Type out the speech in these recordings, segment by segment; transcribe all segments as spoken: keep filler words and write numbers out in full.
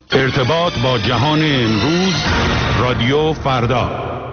ارتباط با جهان امروز، رادیو فردا.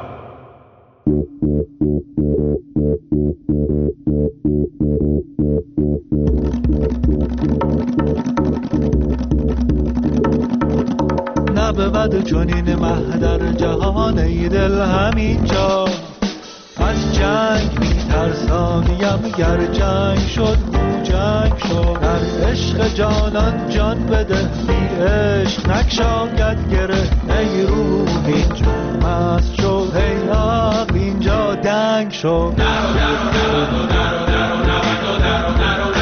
نبود چنین مه در جهان ای دل همینجا، از جنگ میترسانیم گر جنگ شد او جنگ شد. در عشق جانان جان بده بی عشق نکشاید گره. ای روح اینجا مست شد، ای عقل اینجا دنگ شد. درو درو درو درو درو درو درو درو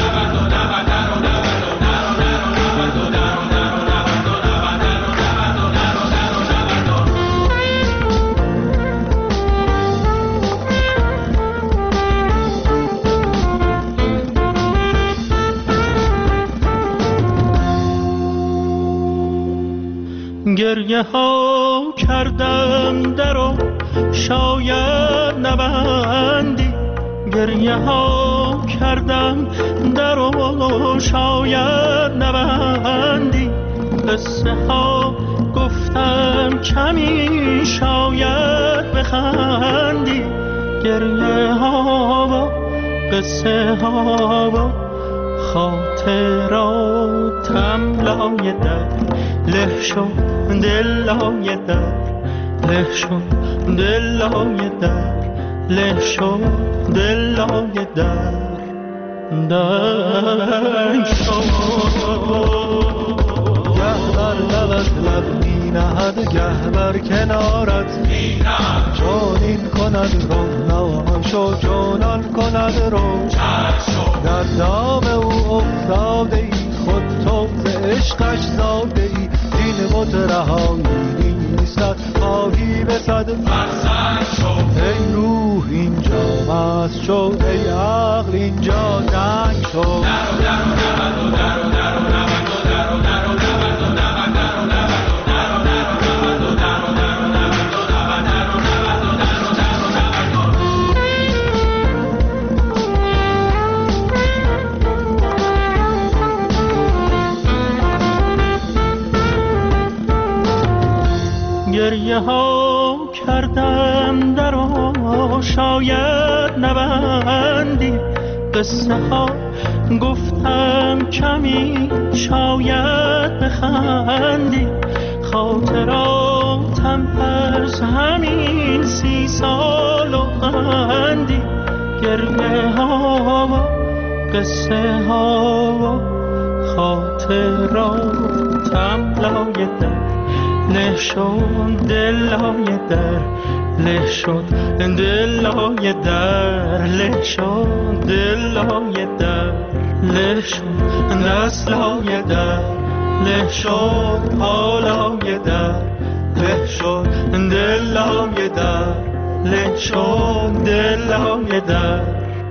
گریه ها کردم درو شاید نبندی، گریه ها کردم درو شاید نبندی. قصه ها گفتم کمی شاید بخندی، گریه ها و قصه ها و خاطراتم لای در له شد. دل لای در له شد، دل لای در له شد، دل لای در دنگ شد. گه بر لبت لب می نهد، گه بر کنارت می نهد. چون این کند رو نواشو، چونان کند رو در دام او افتاده ای. خود تو ز عشقش زاده ای، این بت رهایی نیستد. خواهی به صد فرسنگ شو، ای روح اینجا مست شو، ای عقل اینجا دنگ شو. درو درو درو درو درو درو درو درو درو گریه ها کردم درو شاید نبندی، قصه ها گفتم کمی شاید بخندی. خاطراتم از همین سی سال و اندی، گریه ها و قصه ها و خاطراتم لای در له شد. دل لای در له شد، دل لای در له شد، دل لای در له شد. دست لای در له شد، پا لای در له شد. دل لای در له شد، دل لای در.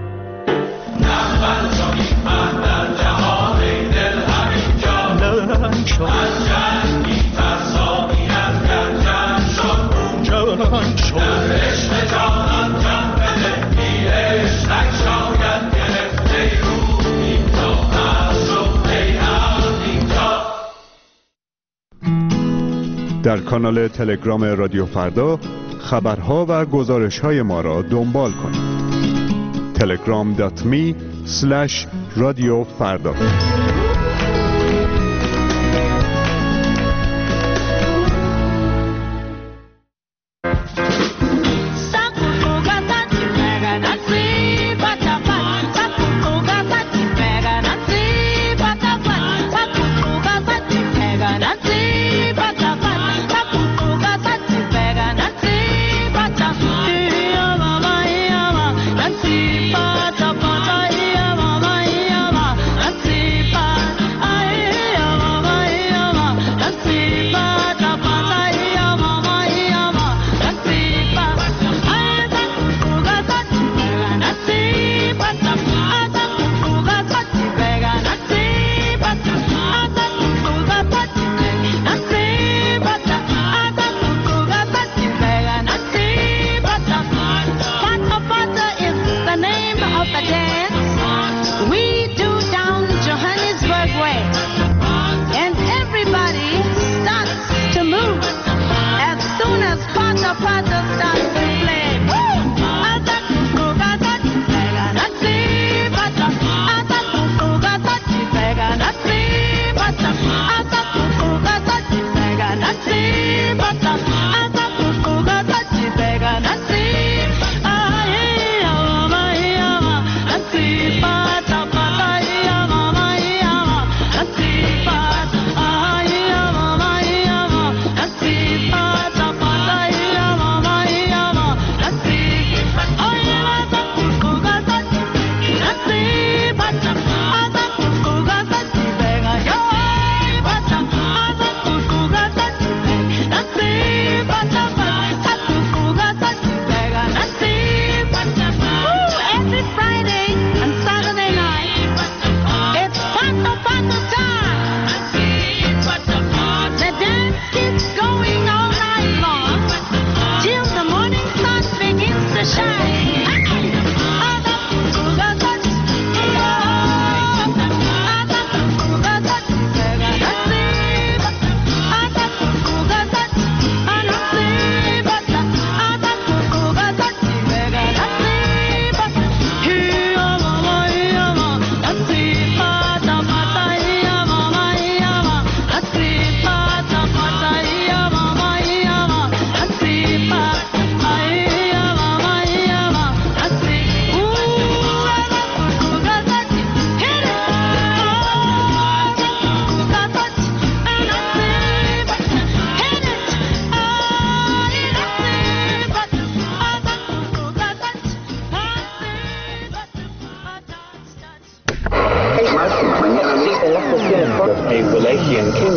نبود چنین مه در جهان ای دل همینجا، لنگ شد. از جنگ میترسانی از گر جنگ شد او جنگ شد. در عشق جانان جان بده بی عشق نکشاید گرفت. ای روح اینجا مست شد، ای عقل اینجا. در کانال تلگرام رادیو فردا خبرها و گزارش‌های ما را دنبال کنید. تلگرام دات می اسلش رادیو فردا. Nancy,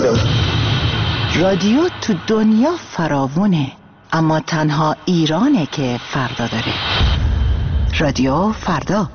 بودم. رادیو تو دنیا فراوونه، اما تنها ایرانه که فردا داره. رادیو فردا.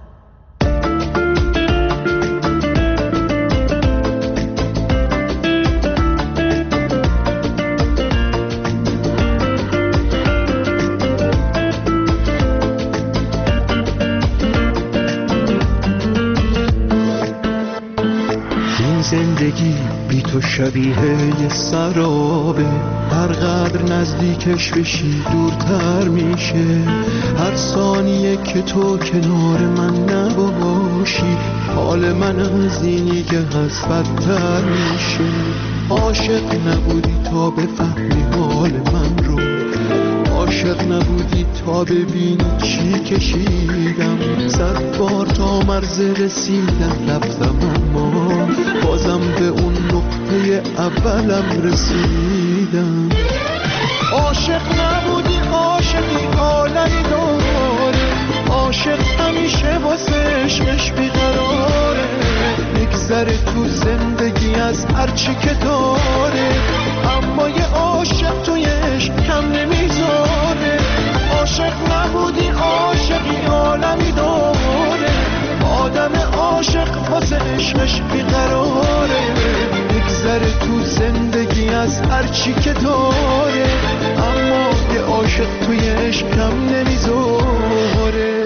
زندگی بی تو شبیه یه سرابه، هر قدر نزدیکش بشی دورتر میشه. هر ثانیه که تو کنار من نباشی، حال من از اینی که هست بدتر میشه. عاشق نبودی تا بفهمی حال من رو، عاشق نبودی تا ببینی چی کشیدم. صد بار تا مرز رسیدن رفتم، اما بازم به اون نقطه اولم رسیدم. عاشق نبودی، عاشقی عالمی داره، عاشق همیشه واسه عشقش بیقراره. میگذره تو زندگی از هرچی که داره، اما یه عاشق توی عشق کم نمیذاره. عاشق نبودی، عاشقی عالمی داره، آدم عاشق واسه عشقش بیقراره. میگذره تو زندگی از هرچی که داره، اما یه عاشق توی عشق کم نمیذاره.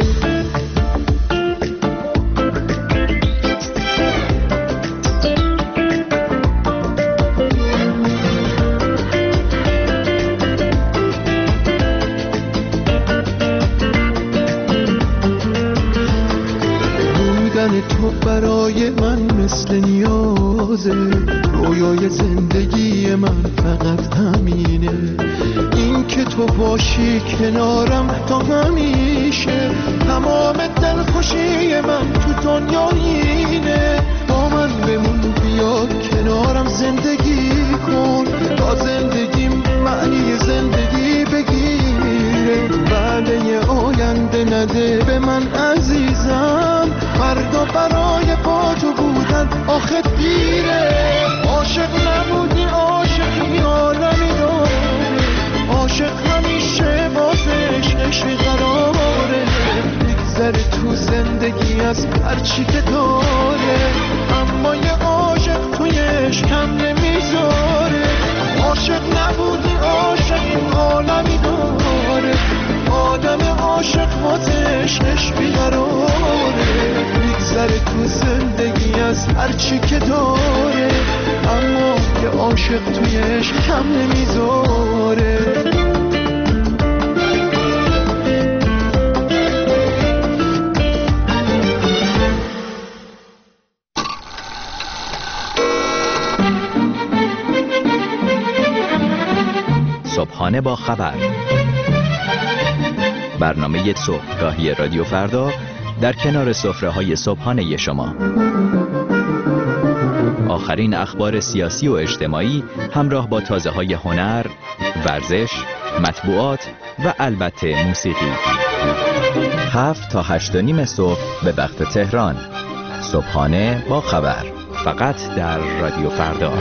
تو برای من مثل نیازه، رویای زندگی من فقط همینه. این که تو باشی کنارم تا همیشه، تمام دلخوشی من تو دنیا اینه. با من بمون، بیا کنارم زندگی کن، تا زندگیم معنی زندگی بگیره. وعده آینده نده به من عزیزم، فردا برای با تو بودن آخه دیره. عاشق نبودی، عاشقی عالمی داره، عاشق همیشه واسه عشقش بیقراره. میگذره تو زندگی از هرچی که داره، اما یه عاشق توی عشق کم نمیذاره. عاشق نبودی، عاشقی عالمی داره، آدم عاشق واسه عشقش بیقراره. میگذره تو زندگی از هرچی که داره، اما یه عاشق توی عشق کم نمیذاره. صبحانه با خبر، برنامه صبحگاهی رادیو فردا در کنار سفره‌های صبحانه شما. آخرین اخبار سیاسی و اجتماعی همراه با تازه‌های هنر، ورزش، مطبوعات و البته موسیقی. هفت تا هشت و نیم صبح به وقت تهران. صبحانه با خبر، فقط در رادیو فردا.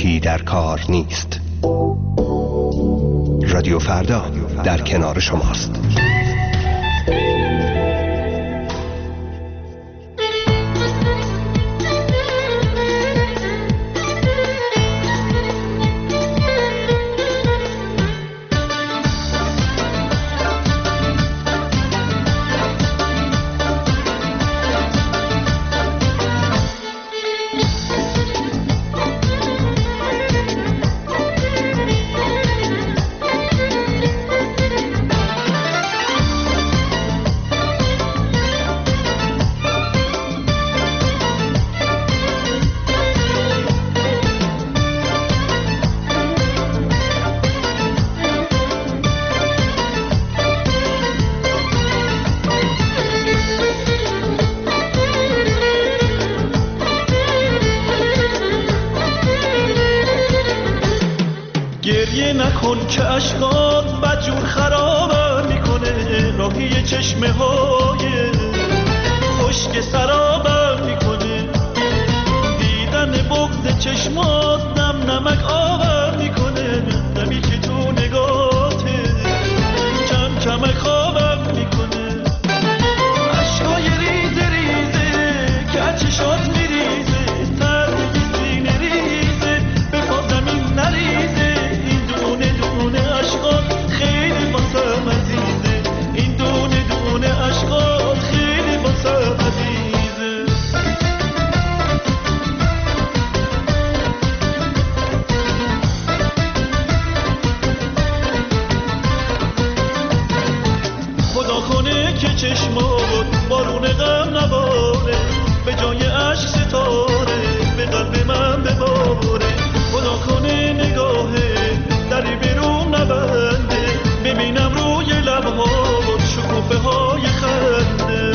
روبوتی در کار نیست. رادیو فردا در کنار شماست. گریه نکن که اشکات بدجور خرابم میکنه، راهی چشمه های خشک سرابم میکنه، دیدن بغض چشمات نم نمک آبم میکنه، نمی که تو نگاته کم کمک خوابم میکنه، اشکای ریزه ریزه که از چشات میریزه، تردی سینه ریزه به پا زمین نریزه، خیلی واسم عزیزه، این دونه دونه عشقات خیلی واسم عزیزه. خدا کنه که چشمات بارون غم نباره، به جای عشق ستاره به قلب من بباره، خدا کنه نگاهه دری برون نبنده، ببینم روی لبهات شکوفه های خنده،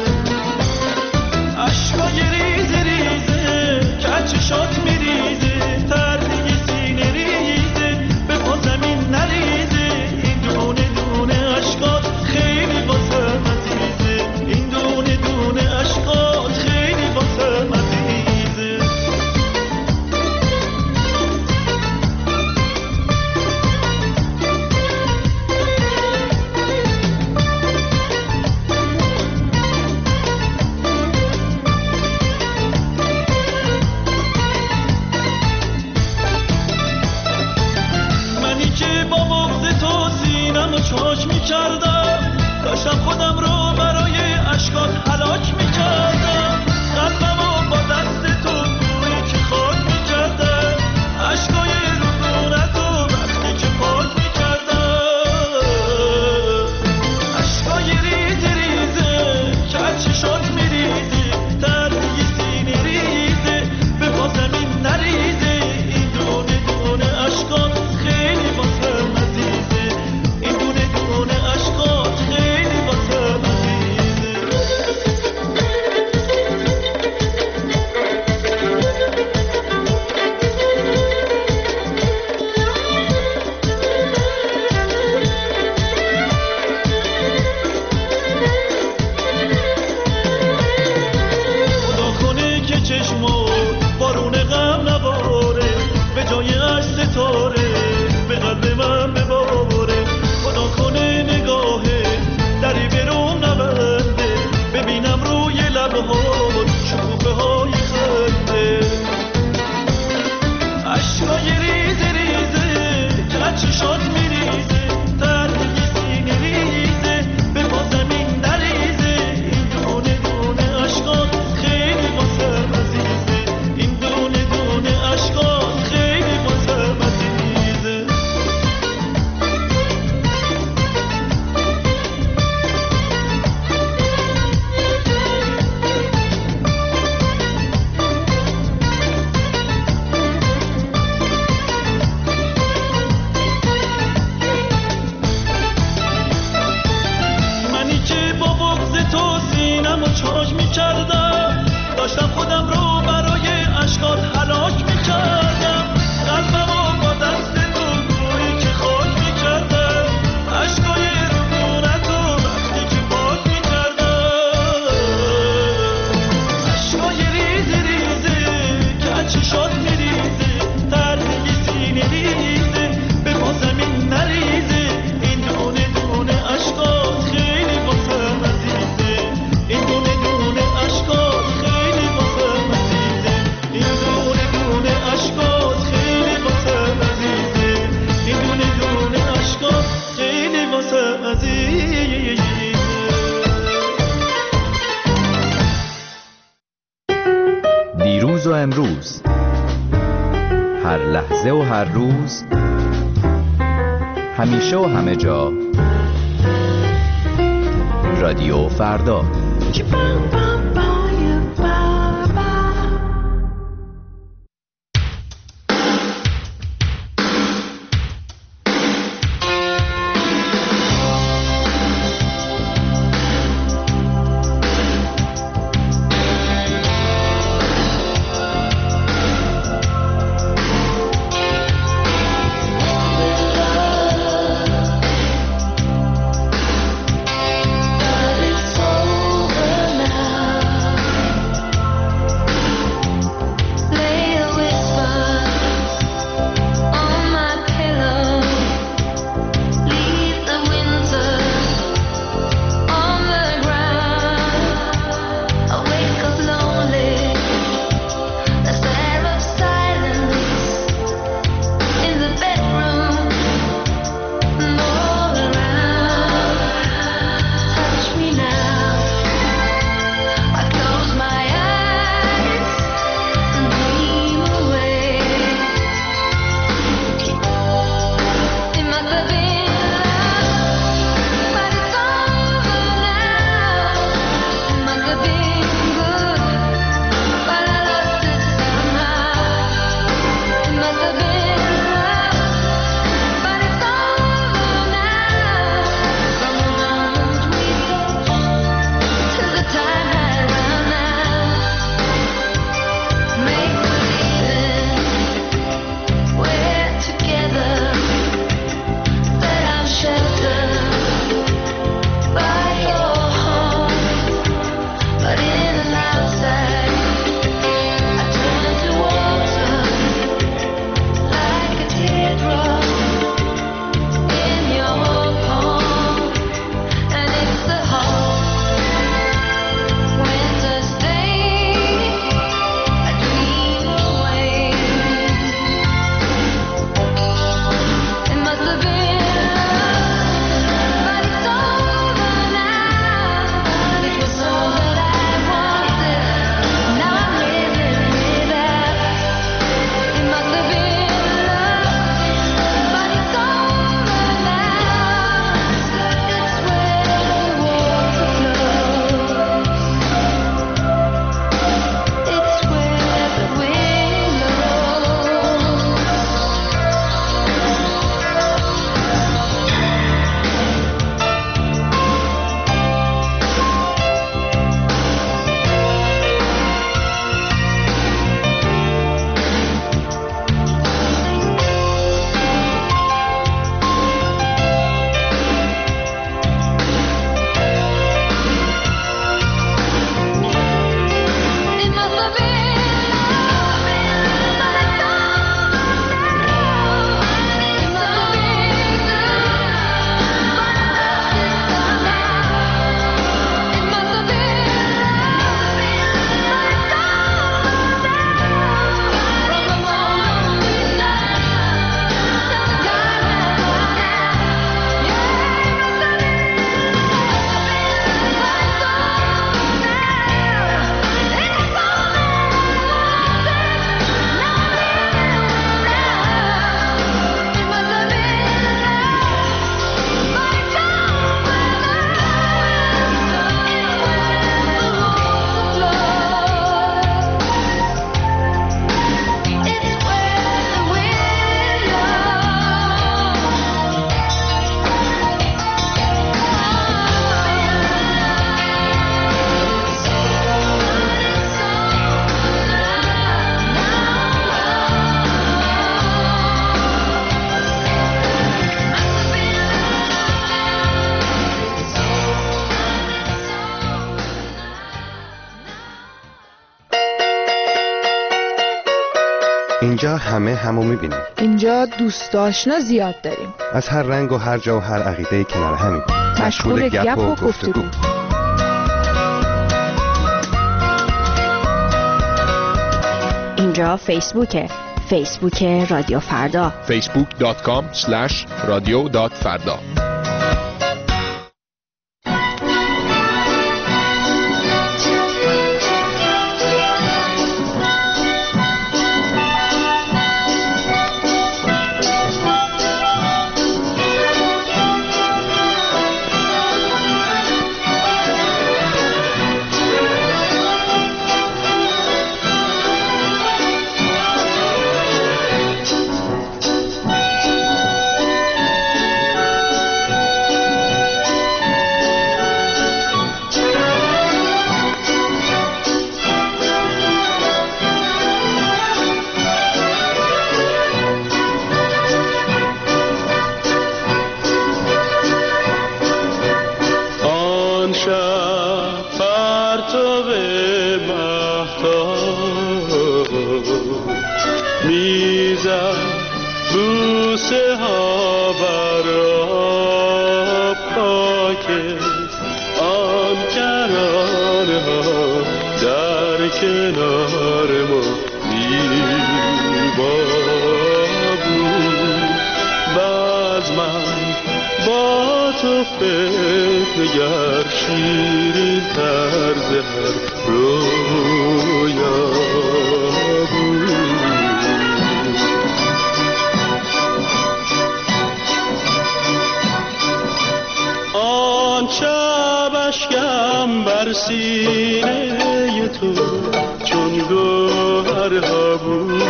اشکای ریزه ریزه که از چشات میریزه، تردی سینه ریزه به پا زمین نریزه، این دونه دونه اشکات خیلی واسم عزیزه، این دونه دونه اشکات خیلی واسم عزیزه. چاش می‌کردم، داشتم خودم رو برای اشکات هلاک می‌کردم، قلبمو با دست تو بوی که خاک می‌کردم، اشکای رضونتو وقتی که پاک می‌کردم، اشکای ریزه ریزه که از چشات میریزه، تردی سینه ریزه به پا زمین نریزه، این دونه دونه اشکات خیلی واسم عزیزه، این دونه دونه اشکات خیلی واسم عزیزه. خدا کنه که چشمات بارون غم نباره، به جای عشق ستاره به قلب من بباره، خدا کنه نگاهه دری برون نبنده، ببینم روی لبهات شکوفه های خنده، اشکای ریزه ریزه که از چشات میریزه، تردی سینه ریزه به پا زمین نریزه، این دونه دونه اشکات خیلی واسم عزیزه، این دونه دونه اشکات خیلی واسم عزیزه. روز، هر لحظه و هر روز، همیشه و همه جا. رادیو فردا. اینجا همه همو میبینیم. اینجا دوست آشنا زیاد داریم. از هر رنگ و هر جا و هر عقیده کنار همیم. مشغول گپ و گفتگو. اینجا فیسبوکه. فیسبوک رادیو فردا. فیسبوک دات کام اسلش رادیو دات فردا. بوسه ها بر آب پاکست، آن کرانه ها در کنار ما زیبا بود. باز من با تو فکر نگر شیرین طرز هر رویا بود. آن شب اشکم بر سینه تو چون گوهرها بود،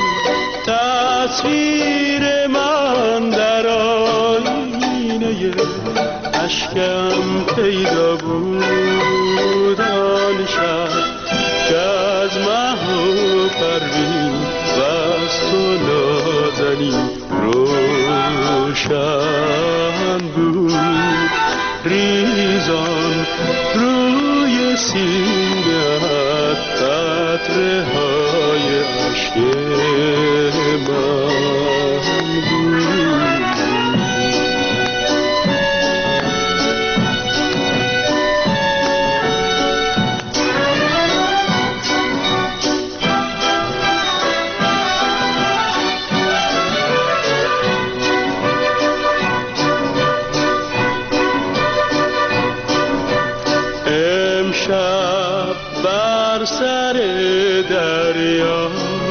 تصویر من در آینه اشکم پیدا بود. آن شب که از مه و پروین و از تو نازنین روشن بود. ریزان روی سینه‌ات قطره های عشق من بود. امشب بر سر دریا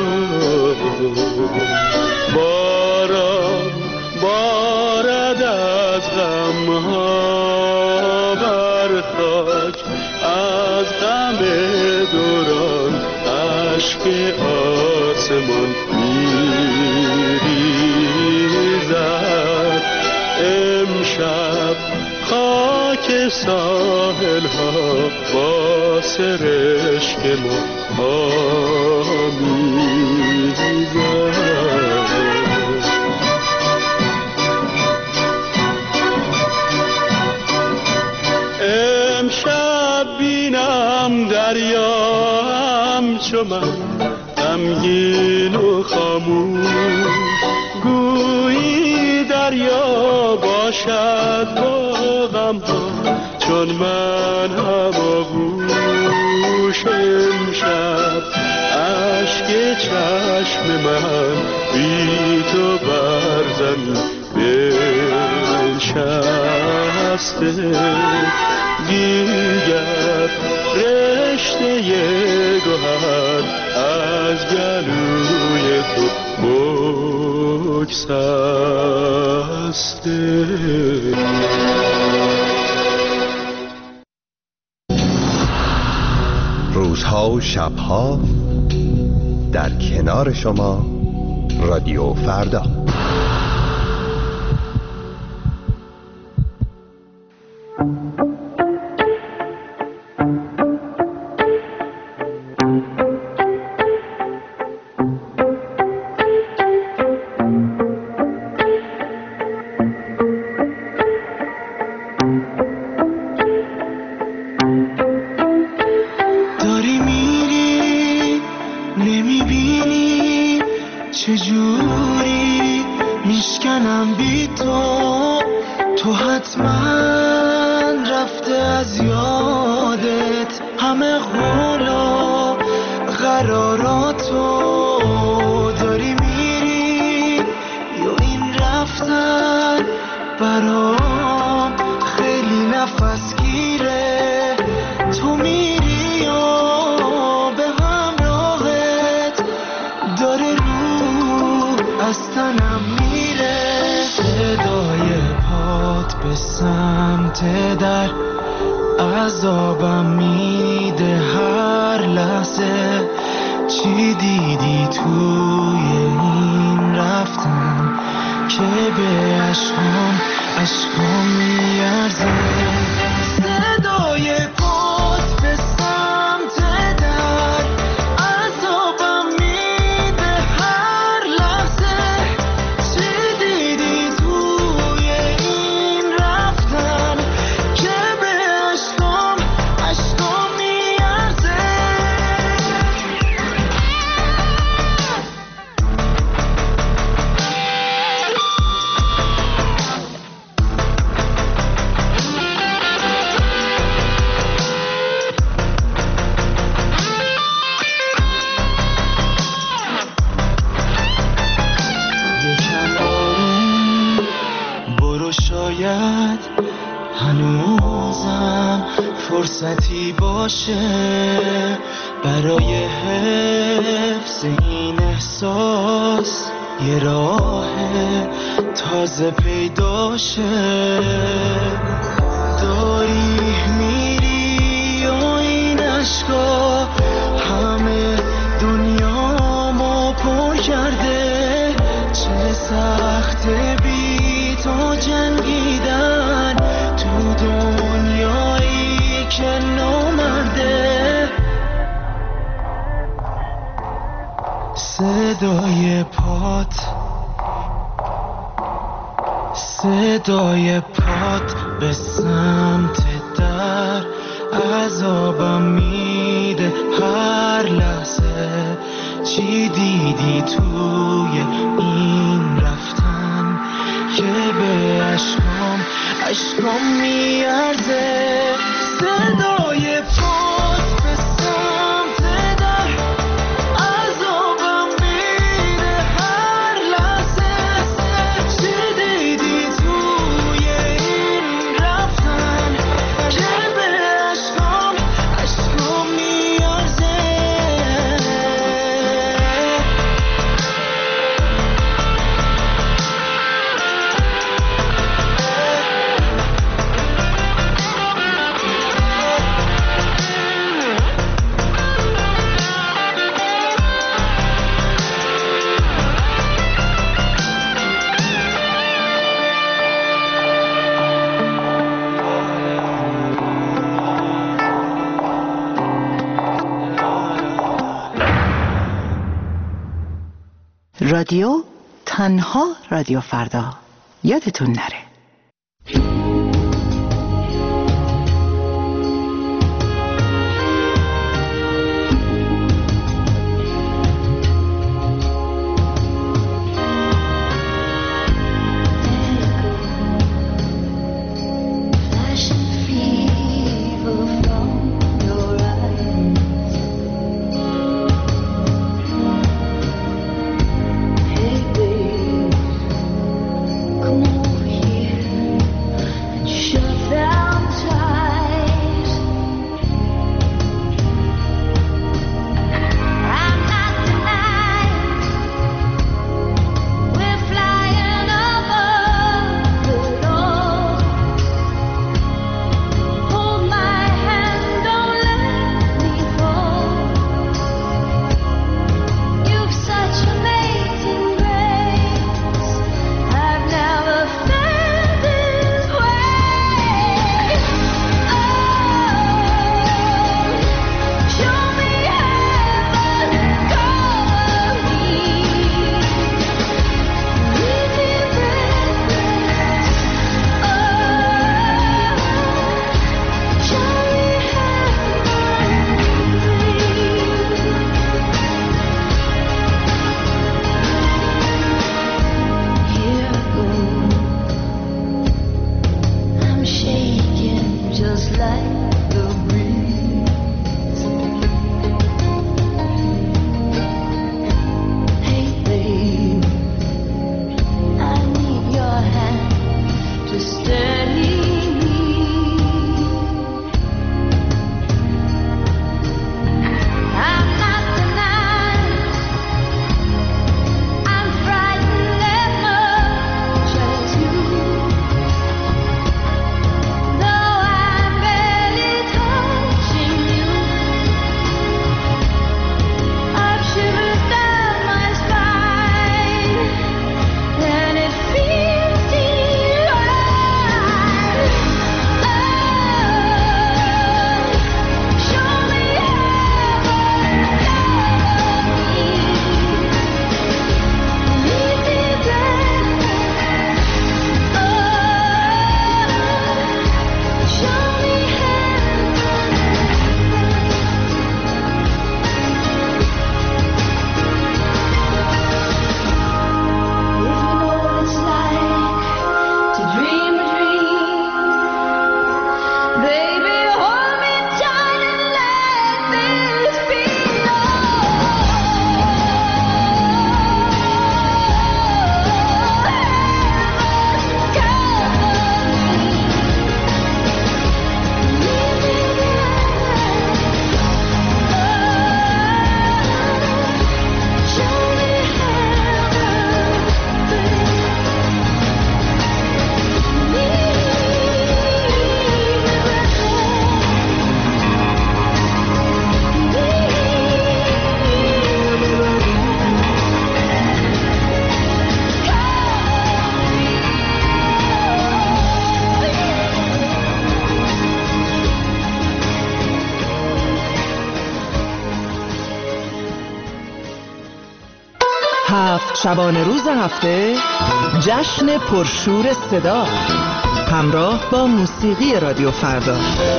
باران بارد از غمها بر خاک، از غم دوران اشک آسمان میریزد. امشب خاک ساحل ها با سرشک ما آمیزد. امشب بینم دریا همچو من غمگین و خاموش، گویی دریا باشد با غم ها چون من هماغوش. امشب اشک چشم من بی تو بر زمین بنشسته، دیگر رشته گوهر از گلوی تو بگسسته. روزها و شبها در کنار شما رادیو فردا. چجوری میشکنم بی تو، تو حتما رفته از یادت همه قولا قراراتو. داری میری یا این رفتن برام خیلی نفس گیره. تو میری یا به همراهت داره از تنم میره. صدای پات به سمت در عذابم میده هر لحظه. چی دیدی توی این رفتن که به عشقام عشقام میارزه. صدای پات به سمت در عذابم میده هر لحظه. چی دیدی توی این رفتن که به عشقام عشقام میارزه. فرصتی باشه برای حفظ این احساس، یه راه تازه پیدا شه. داری میری و این عشقا همه دنیا ما پر کرده، چه سخت بی تو جنگیدن تو دنیایی که نامرده. صدای پات صدای پات به سمت در عذابم میده هر لحظه. چی دیدی توی این رفتن که به عشقام عشقام میارزه؟ صدای پات به سمت در عذابم میده هر لحظه. چی دیدی توی این رفتن که به عشقام عشقام میارزه؟ رادیو تنها رادیو فردا، یادتون نره. Come over here. شبانه روز هفته جشن پرشور صدا همراه با موسیقی رادیو فردا.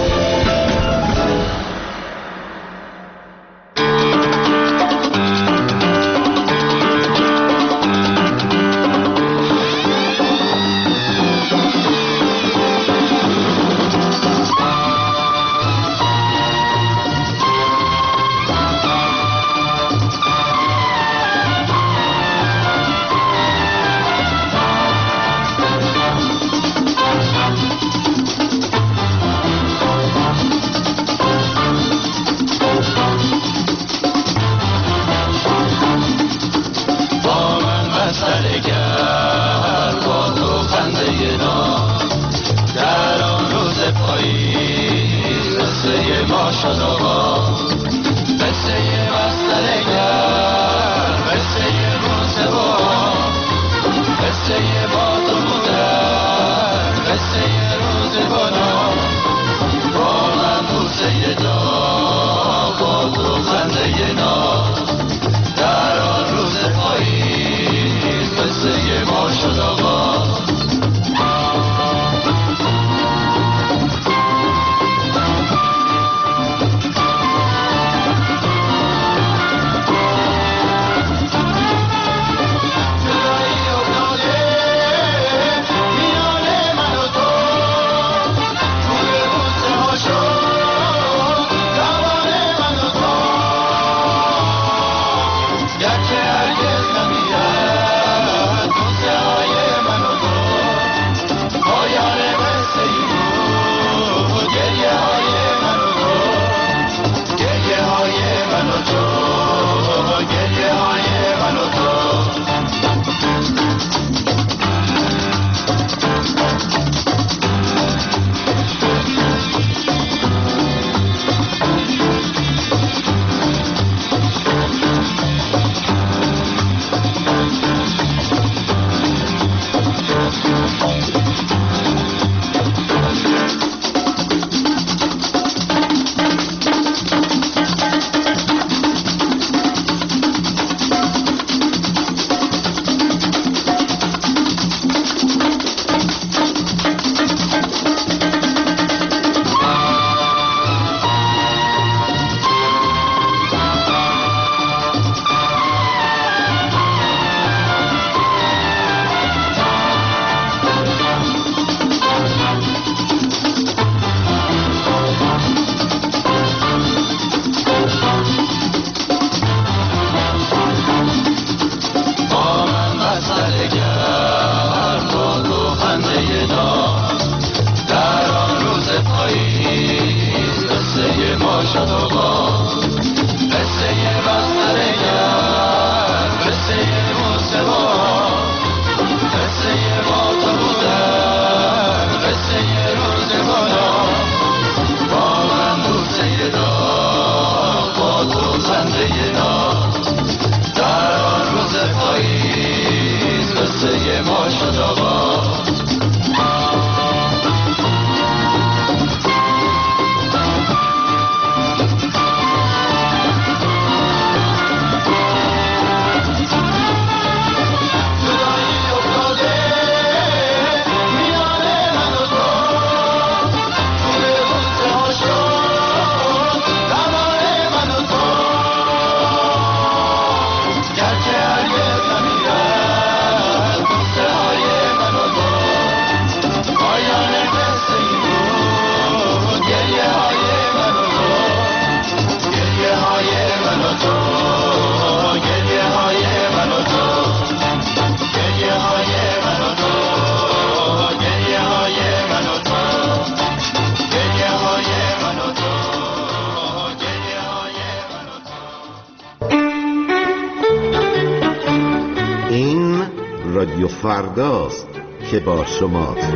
رادیو فرداست که با شماست.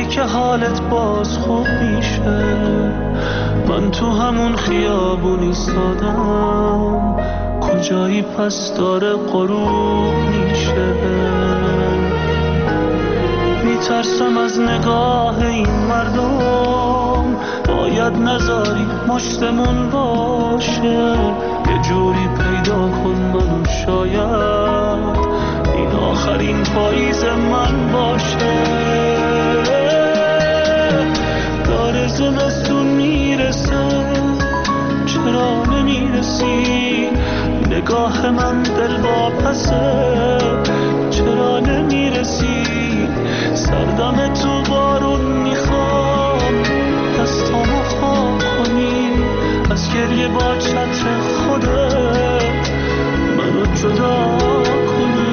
که حالت باز خوب میشه. من تو همون خیابون ایستادم، کجایی پس داره غروب میشه. میترسم از نگاه این مردم، باید نذاری مشتمون باشه. یه جوری پیدا کن منو، شاید این آخرین پاییز من باشه. داره زمستون میرسه، چرا نمیرسی؟ نگاه من دل واپسه، چرا نمیرسی؟ سردم تو بارون میخوام، دستامو خاک کنی، از گریه با چتر خودت منو جدا کنی.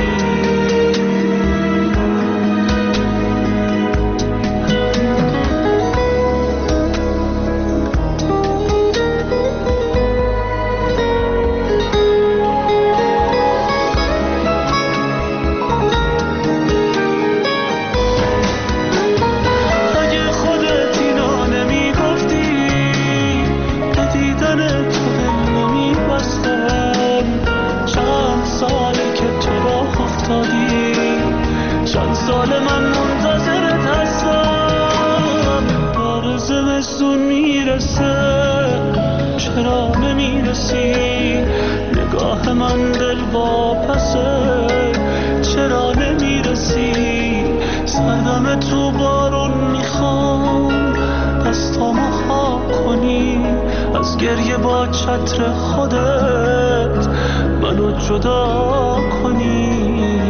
سال من منتظرت هستم، داره زمستون میرسه، چرا نمیرسی؟ نگاه من دل واپسه، چرا نمیرسی؟ سردم تو بارون میخوام، دستامو خاک کنی، از گریه با چتر خودت منو جدا کنی،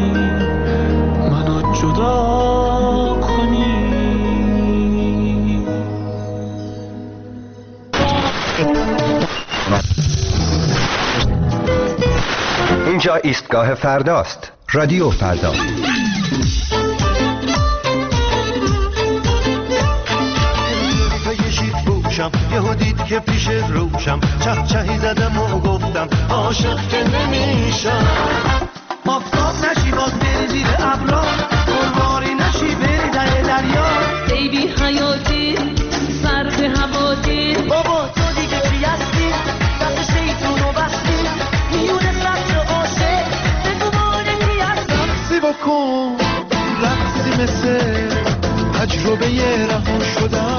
جدا کنی. اینجا ایستگاه فرداست، رادیو فردا. یهو دید که پیش روشم، چه چهی زدم و گفتم عاشق که نمیشم. آفتاب نشی باز بری زیر ابرا، قربانی نشی بری در دریا. ای بی حیاتی سر به هواتی، بابا تو دیگه چی هستی؟ دست شیطونو بستی، میونه سطر عاشق بگو ماله کی هستم. سی بکن رقصی مثل تجربه رها شدم.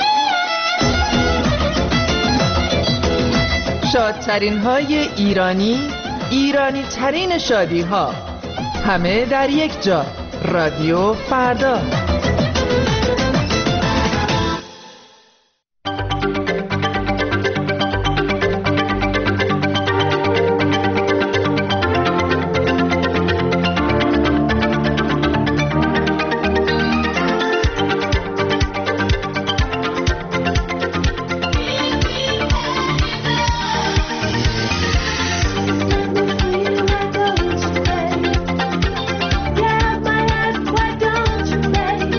شادترین های ایرانی، ایرانی ترین شادی ها، همه در یک جا. رادیو فردا. Yeah, my head, why don't you play?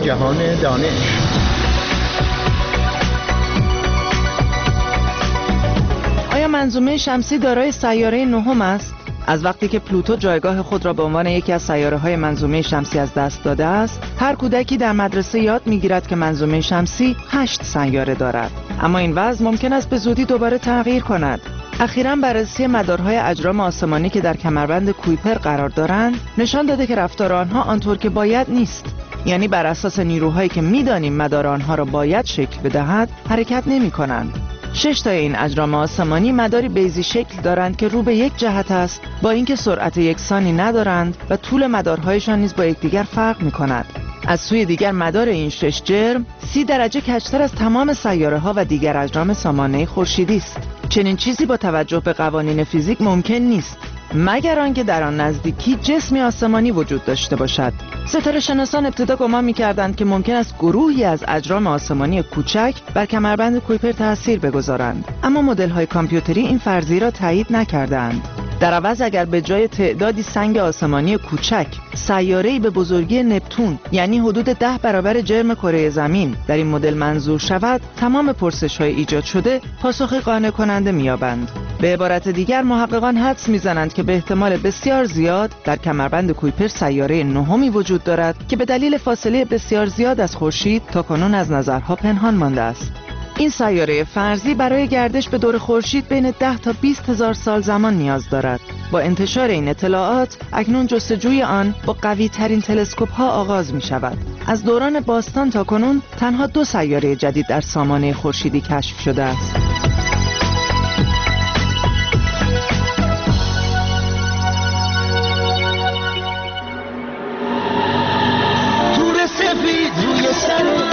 جهان دانش. آیا منظومه شمسی دارای سیاره نهم است؟ از وقتی که پلوتو جایگاه خود را به عنوان یکی از سیاره‌های منظومه شمسی از دست داده است، هر کودکی در مدرسه یاد می‌گیرد که منظومه شمسی هشت سیاره دارد. اما این وضع ممکن است به زودی دوباره تغییر کند. اخیراً بررسی مدارهای اجرام آسمانی که در کمربند کویپر قرار دارند، نشان داده که رفتار آنها آنطور که باید نیست. یعنی بر اساس نیروهایی که می‌دانیم مدار آنها را باید شکل بدهد، حرکت نمی‌کنند. شش تا این اجرام آسمانی مداری بیضی شکل دارند که رو به یک جهت است، با اینکه سرعت یکسانی ندارند و طول مدارهایشان نیز با یکدیگر فرق می‌کند. از سوی دیگر مدار این شش جرم سی درجه کج‌تر از تمام سیاره‌ها و دیگر اجرام سامانه خورشیدی است. چنین چیزی با توجه به قوانین فیزیک ممکن نیست، مگر آنکه در آن نزدیکی جسمی آسمانی وجود داشته باشد. ستاره شناسان ابتدا گمان می‌کردند که ممکن است گروهی از اجرام آسمانی کوچک بر کمربند کویپر تأثیر بگذارند، اما مدل‌های کامپیوتری این فرضیه را تایید نکردند. در عوض اگر به جای تعدادی سنگ آسمانی کوچک سیاره‌ای به بزرگی نپتون، یعنی حدود ده برابر جرم کره زمین، در این مدل منظور شود، تمام پرسش‌های ایجاد شده پاسخ قانع کننده می‌یابند. به عبارت دیگر محققان حدس می‌زنند که به احتمال بسیار زیاد در کمربند کویپر سیاره نهمی وجود دارد که به دلیل فاصله بسیار زیاد از خورشید تاکنون از نظرها پنهان مانده است. این سیاره فرضی برای گردش به دور خورشید بین ده تا بیست هزار سال زمان نیاز دارد. با انتشار این اطلاعات اکنون جستجوی آن با قوی ترین تلسکوپ ها آغاز می شود. از دوران باستان تا کنون تنها دو سیاره جدید در سامانه خورشیدی کشف شده است. تور سفید روی سر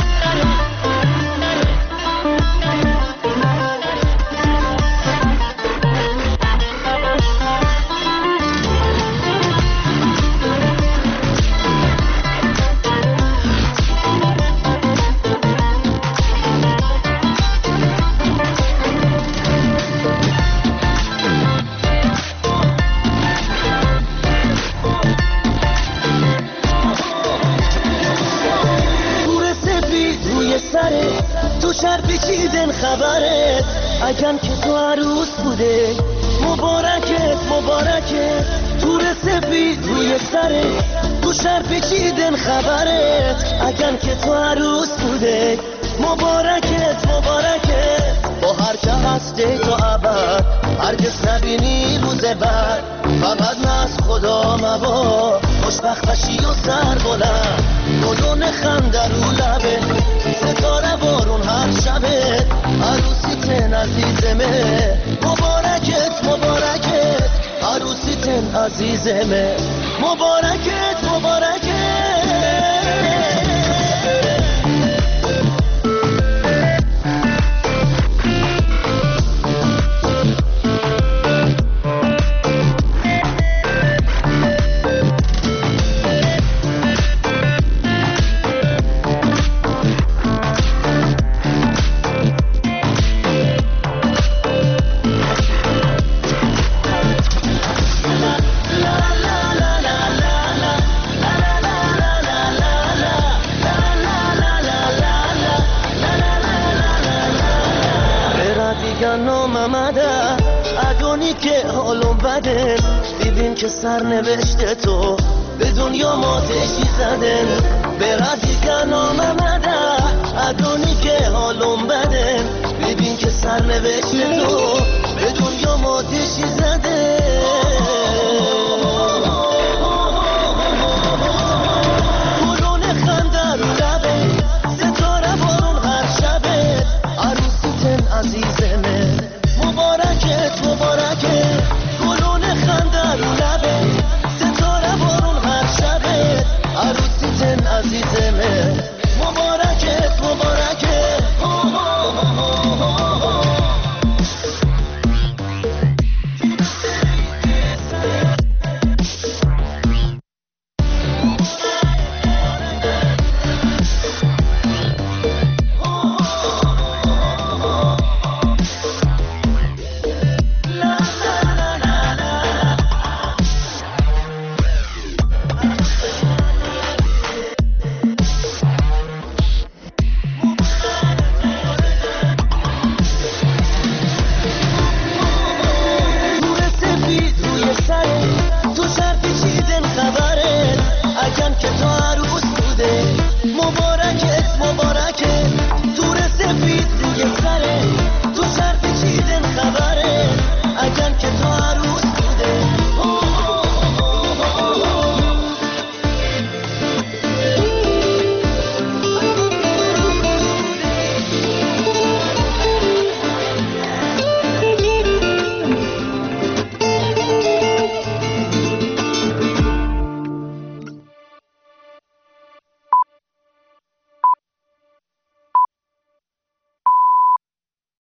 تو شرفی چیدن خبرت اگن که تو عروس بوده مبارکت مبارکت تور سفید روی سرت تو شرفی چیدن خبرت اگن که تو عروس بوده مبارکت مبارکت با هر که هسته تو عبد هرگز نبینی روز بعد فقط نه از خدا مبا خوشبخت بشی و سر بلند گلون خنده رو لبه ستاره بارون هر شبه عروسی تن عزیزمه مبارکت مبارکت عروسی تن عزیزمه مبارکت مبارکت ادونی که حالم بده ببین که سر نوشته تو به دنیا ماتشی زدن به ردیگه نام مده ادونی که حالم بده ببین که سر نوشته